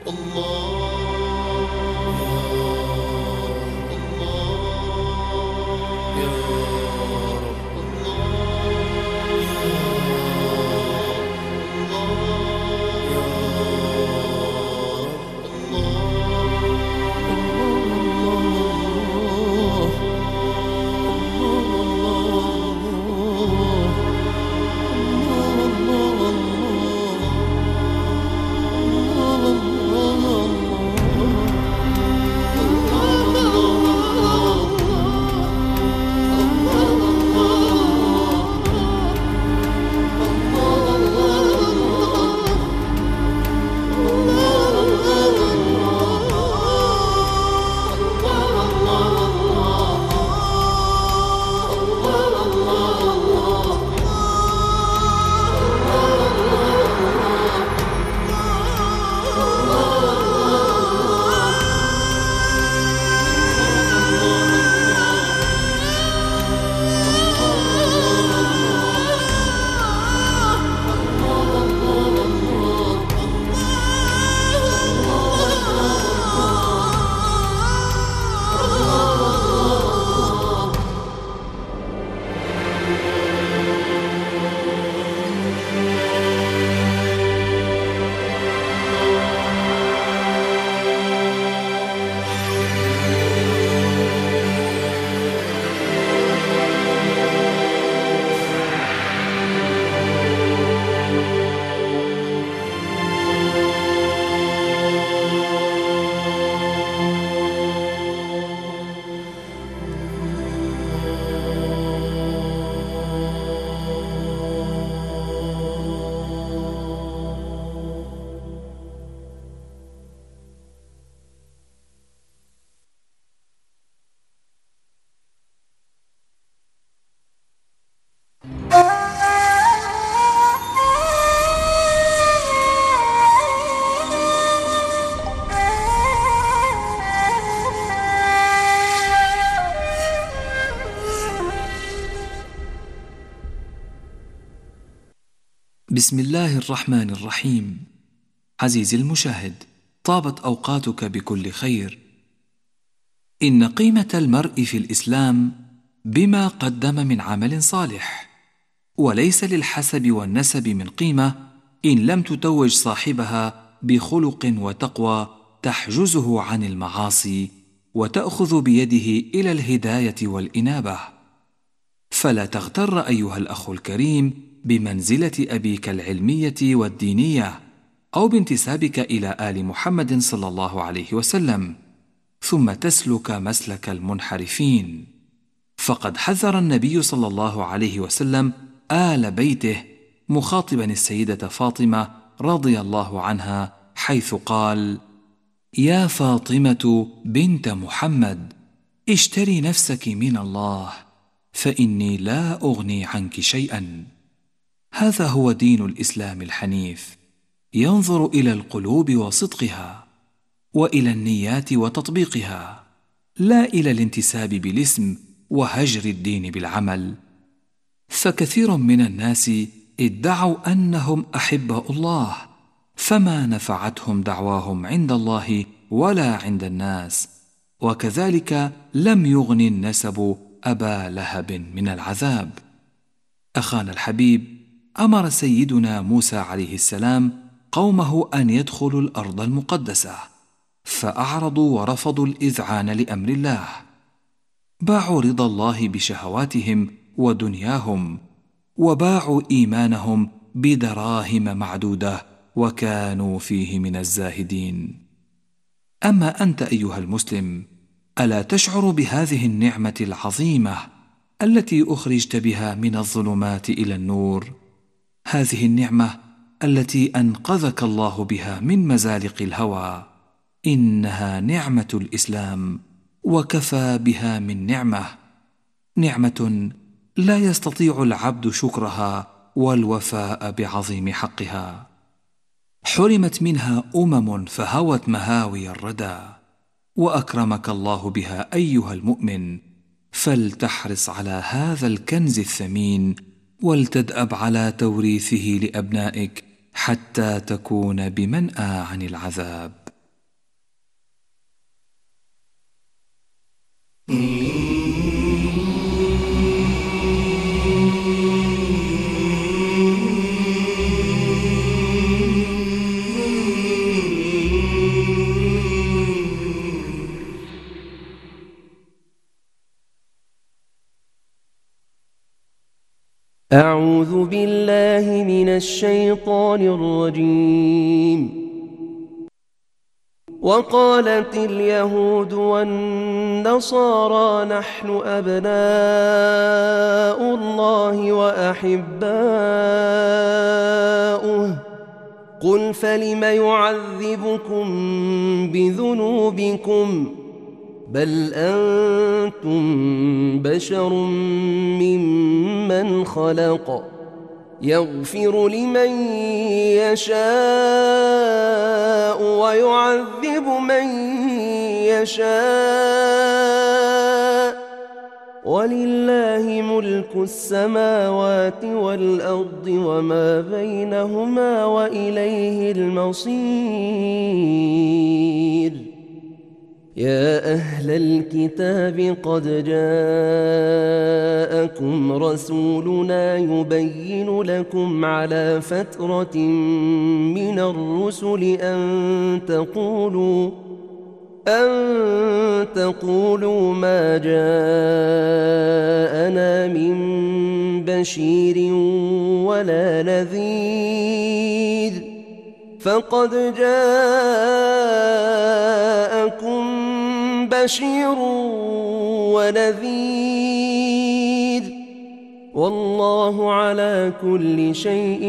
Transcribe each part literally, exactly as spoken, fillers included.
بسم الله الرحمن الرحيم. عزيزي المشاهد، طابت أوقاتك بكل خير. إن قيمة المرء في الإسلام بما قدم من عمل صالح، وليس للحسب والنسب من قيمة إن لم تتوج صاحبها بخلق وتقوى تحجزه عن المعاصي وتأخذ بيده إلى الهداية والإنابة. فلا تغتر أيها الأخ الكريم بمنزلة أبيك العلمية والدينية أو بانتسابك إلى آل محمد صلى الله عليه وسلم ثم تسلك مسلك المنحرفين، فقد حذر النبي صلى الله عليه وسلم آل بيته مخاطبا السيدة فاطمة رضي الله عنها حيث قال: يا فاطمة بنت محمد اشتري نفسك من الله فإني لا أغني عنك شيئا. هذا هو دين الإسلام الحنيف، ينظر إلى القلوب وصدقها وإلى النيات وتطبيقها، لا إلى الانتساب بالاسم وهجر الدين بالعمل. فكثير من الناس ادعوا أنهم أحباء الله، فما نفعتهم دعواهم عند الله ولا عند الناس، وكذلك لم يغن النسب أبا لهب من العذاب. أخانا الحبيب، أمر سيدنا موسى عليه السلام قومه أن يدخلوا الأرض المقدسة، فأعرضوا ورفضوا الإذعان لأمر الله، باعوا رضا الله بشهواتهم ودنياهم، وباعوا إيمانهم بدراهم معدودة، وكانوا فيه من الزاهدين. أما أنت أيها المسلم، ألا تشعر بهذه النعمة العظيمة التي أخرجت بها من الظلمات إلى النور؟ هذه النعمة التي أنقذك الله بها من مزالق الهوى، إنها نعمة الإسلام، وكفى بها من نعمة، نعمة لا يستطيع العبد شكرها والوفاء بعظيم حقها. حرمت منها أمم فهوت مهاوي الردى، وأكرمك الله بها أيها المؤمن، فلتحرص على هذا الكنز الثمين، ولتدأب على توريثه لأبنائك حتى تكون بمنأى عن العذاب. أعوذ بالله من الشيطان الرجيم. وقالت اليهود والنصارى نحن أبناء الله وأحباؤه قل فلم يعذبكم بذنوبكم بل أنتم بشر ممن خلق يغفر لمن يشاء ويعذب من يشاء ولله ملك السماوات والأرض وما بينهما وإليه المصير. يا أهل الكتاب قد جاءكم رسولنا يبين لكم على فترة من الرسل أن تقولوا أن تقولوا ما جاءنا من بشير ولا نذير فقد جاءكم بشير ونذير والله على كل شيء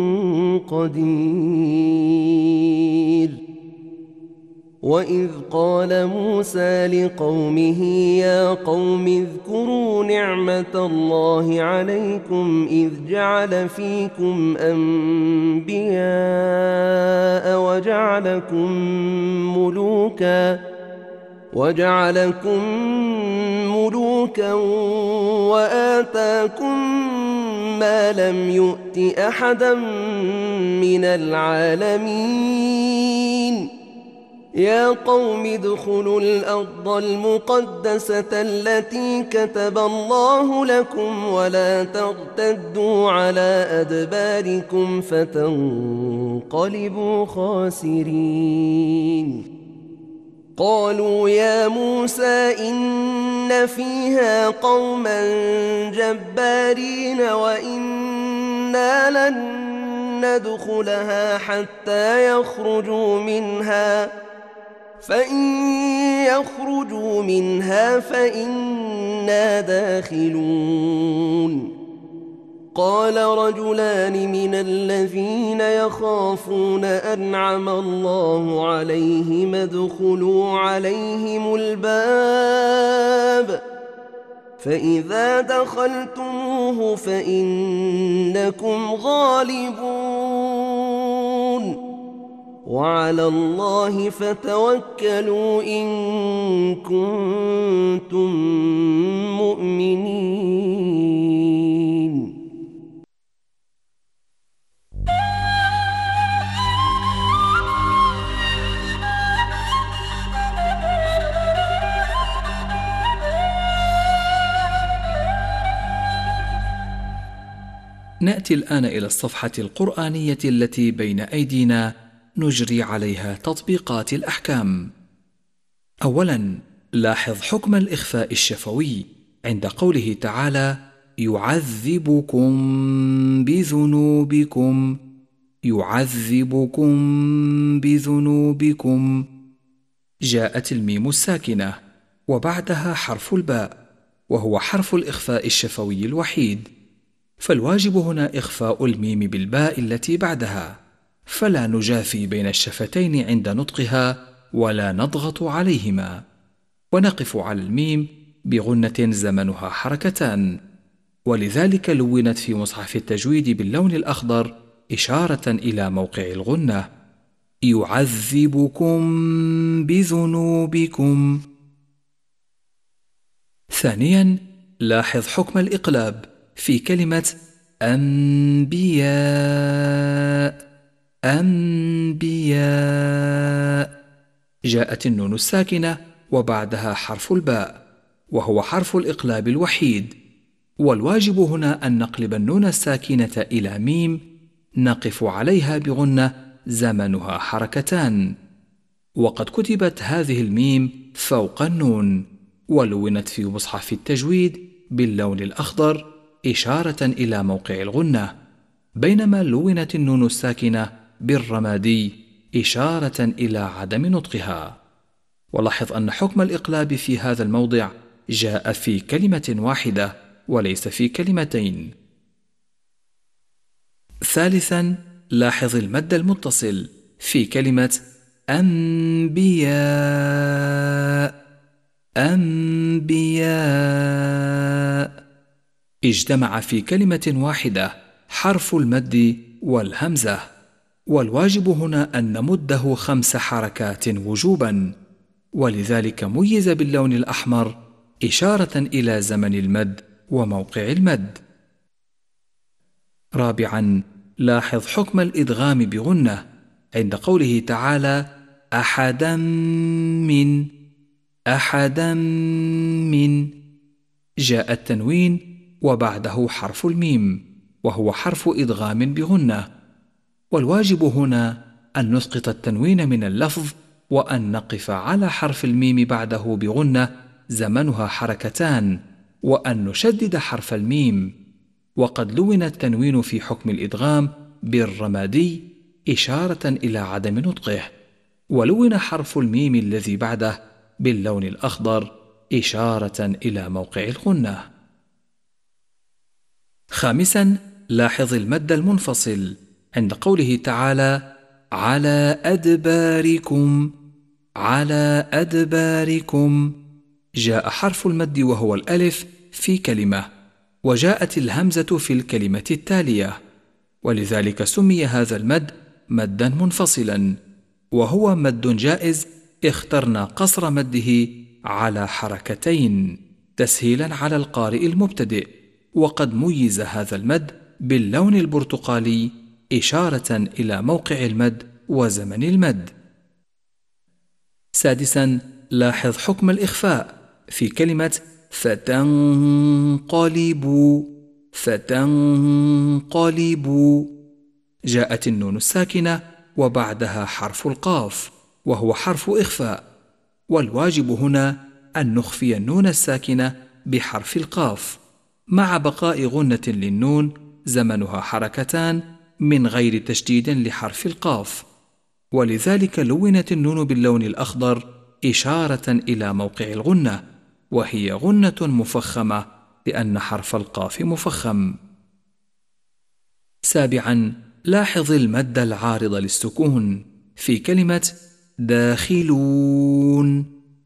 قدير. وإذ قال موسى لقومه يا قوم اذكروا نعمة الله عليكم إذ جعل فيكم أنبياء وجعلكم ملوكا وجعلكم ملوكا وآتاكم ما لم يؤت أحدا من العالمين. يا قوم ادخلوا الأرض المقدسة التي كتب الله لكم ولا ترتدوا على أدباركم فتنقلبوا خاسرين. قالوا يا موسى إن فيها قوما جبارين وإنا لن ندخلها حتى يخرجوا منها فإن يخرجوا منها فإنا داخلون. قال رجلان من الذين يخافون أنعم الله عليهم ادخلوا عليهم الباب فإذا دخلتموه فإنكم غالبون وعلى الله فتوكلوا إن كنتم مؤمنين. نأتي الآن إلى الصفحة القرآنية التي بين أيدينا نجري عليها تطبيقات الأحكام. أولاً، لاحظ حكم الإخفاء الشفوي عند قوله تعالى يعذبكم بذنوبكم يعذبكم بذنوبكم. جاءت الميم الساكنة وبعدها حرف الباء وهو حرف الإخفاء الشفوي الوحيد، فالواجب هنا إخفاء الميم بالباء التي بعدها، فلا نجافي بين الشفتين عند نطقها ولا نضغط عليهما، ونقف على الميم بغنة زمنها حركتان، ولذلك لونت في مصحف التجويد باللون الأخضر إشارة إلى موقع الغنة. يعذبكم بذنوبكم. ثانيا، لاحظ حكم الإقلاب في كلمة أنبياء. أنبياء جاءت النون الساكنة وبعدها حرف الباء، وهو حرف الإقلاب الوحيد، والواجب هنا أن نقلب النون الساكنة إلى ميم نقف عليها بغنة زمنها حركتان. وقد كتبت هذه الميم فوق النون، ولونت في مصحف التجويد باللون الأخضر إشارة إلى موقع الغنة، بينما لونت النون الساكنة بالرمادي إشارة إلى عدم نطقها. ولاحظ أن حكم الإقلاب في هذا الموضع جاء في كلمة واحدة وليس في كلمتين. ثالثا، لاحظ المد المتصل في كلمة أنبياء. أنبياء اجتمع في كلمة واحدة حرف المد والهمزة، والواجب هنا أن نمده خمس حركات وجوبا، ولذلك ميز باللون الأحمر إشارة إلى زمن المد وموقع المد. رابعا، لاحظ حكم الإدغام بغنة عند قوله تعالى أحدا من. أحدا من جاء التنوين وبعده حرف الميم، وهو حرف إدغام بغنة، والواجب هنا أن نسقط التنوين من اللفظ وأن نقف على حرف الميم بعده بغنة زمنها حركتان، وأن نشدد حرف الميم. وقد لون التنوين في حكم الإدغام بالرمادي إشارة إلى عدم نطقه، ولون حرف الميم الذي بعده باللون الأخضر إشارة إلى موقع الغنة. خامسا، لاحظ المد المنفصل عند قوله تعالى على أدباركم. على أدباركم جاء حرف المد وهو الألف في كلمة، وجاءت الهمزة في الكلمة التالية، ولذلك سمي هذا المد مدا منفصلا، وهو مد جائز اخترنا قصر مده على حركتين تسهيلا على القارئ المبتدئ، وقد ميز هذا المد باللون البرتقالي إشارة إلى موقع المد وزمن المد. سادسا، لاحظ حكم الإخفاء في كلمة فتنقلبوا. فتنقلبوا جاءت النون الساكنة وبعدها حرف القاف، وهو حرف إخفاء، والواجب هنا أن نخفي النون الساكنة بحرف القاف مع بقاء غنة للنون زمنها حركتان من غير تشديد لحرف القاف، ولذلك لونت النون باللون الأخضر إشارة إلى موقع الغنة، وهي غنة مفخمة لأن حرف القاف مفخم. سابعا، لاحظ المد العارض للسكون في كلمة داخلون.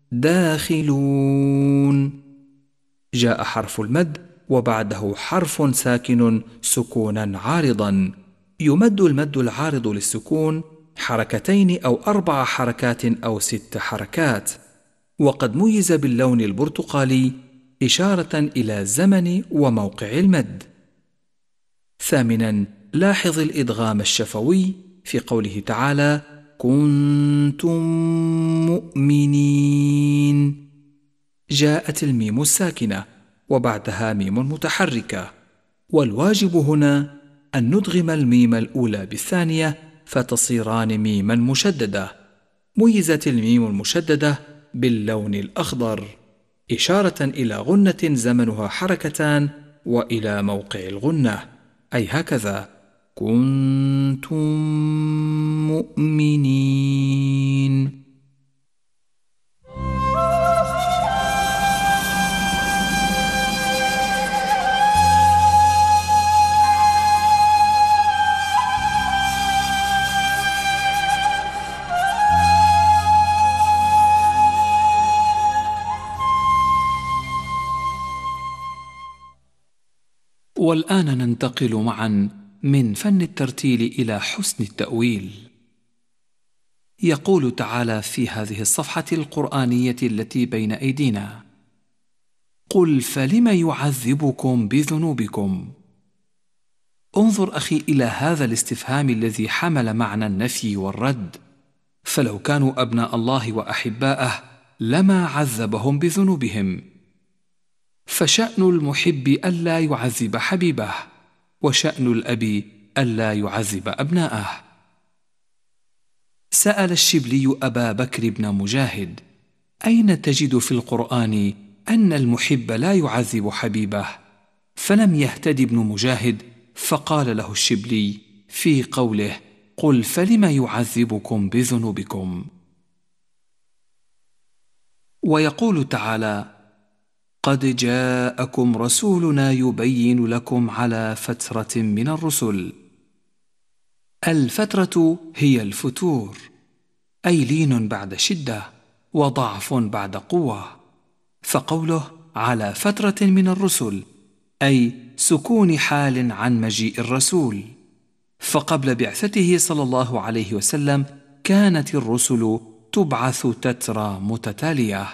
داخلون جاء حرف المد وبعده حرف ساكن سكونا عارضا، يمد المد العارض للسكون حركتين أو أربع حركات أو ست حركات، وقد ميز باللون البرتقالي إشارة إلى زمن وموقع المد. ثامنا، لاحظ الإدغام الشفوي في قوله تعالى كنتم مؤمنين. جاءت الميم الساكنة وبعدها ميم متحركة، والواجب هنا أن ندغم الميم الأولى بالثانية فتصيران ميما مشددة. ميزت الميم المشددة باللون الأخضر إشارة إلى غنة زمنها حركتان وإلى موقع الغنة، أي هكذا كنتم مؤمنين. والآن ننتقل معا من فن الترتيل إلى حسن التأويل. يقول تعالى في هذه الصفحة القرآنية التي بين أيدينا قل فلم يعذبكم بذنوبكم. انظر أخي إلى هذا الاستفهام الذي حمل معنى النفي والرد، فلو كانوا أبناء الله وأحباءه لما عذبهم بذنوبهم، فشأن المحب ألا يعذب حبيبه، وشأن الأب ألا يعذب أبناءه. سأل الشبلي أبا بكر بن مجاهد: أين تجد في القرآن أن المحب لا يعذب حبيبه؟ فلم يهتد ابن مجاهد، فقال له الشبلي في قوله: قل فلم يعذبكم بذنوبكم. ويقول تعالى: قد جاءكم رسولنا يبين لكم على فترة من الرسل. الفترة هي الفتور، أي لين بعد شدة، وضعف بعد قوة. فقوله على فترة من الرسل أي سكون حال عن مجيء الرسول، فقبل بعثته صلى الله عليه وسلم كانت الرسل تبعث تترى متتالية.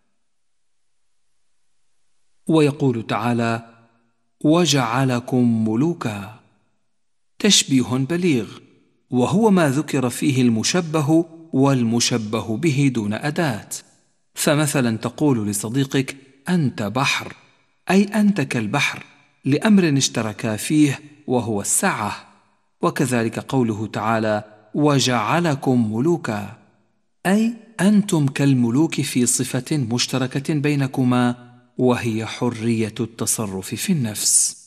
ويقول تعالى: وجعلكم ملوكا، تشبيه بليغ، وهو ما ذكر فيه المشبه والمشبه به دون أداة. فمثلا تقول لصديقك: أنت بحر، أي أنت كالبحر، لأمر اشتركا فيه وهو السعة. وكذلك قوله تعالى: وجعلكم ملوكا، أي أنتم كالملوك في صفة مشتركة بينكما، وهي حرية التصرف في النفس.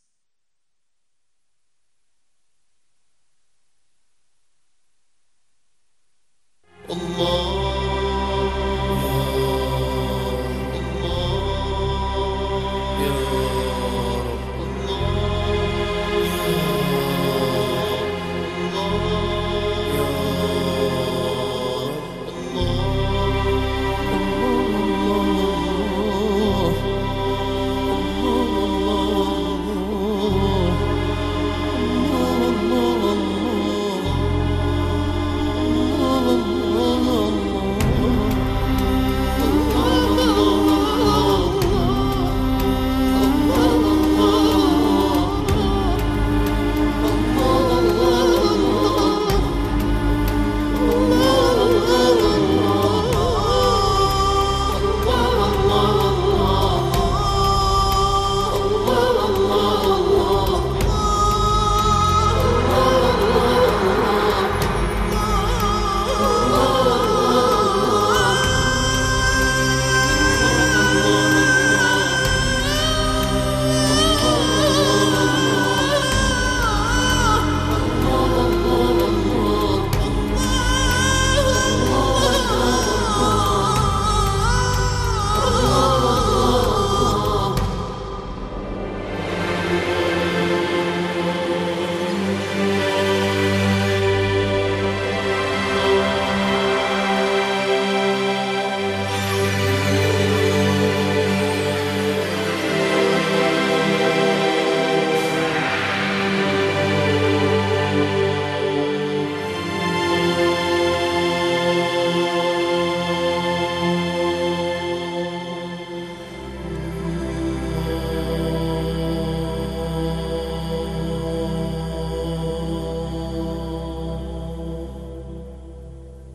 الله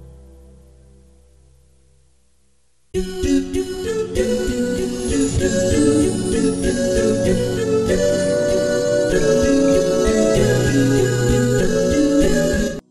do do do do do do do